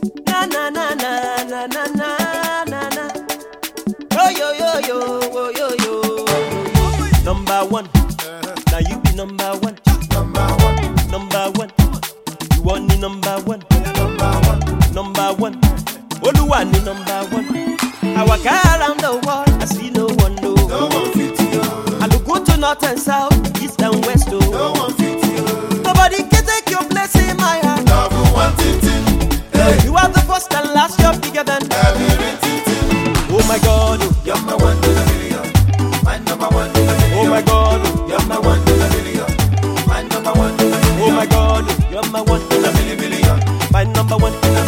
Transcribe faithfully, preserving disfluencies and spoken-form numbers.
Na na na na na na na na na. Oh yo yo yo, oh yo yo. Number one, now you be number one. Number one, Number one, you want the number one. number one, Number one, Oluwa ni number one. I walk around the world, I see no one no. no one fit you. I look good to north and south, east and west oh. No one fit you. Nobody can take your place in my heart. Love one thing, hey, You are the first and last, you're bigger than everything. Oh my God, oh, You're my one in a million. My number one in a million. oh my God, oh, You're my one in a million. My number one in a million. oh my God, oh, you're my one in a Million, million. my number one in a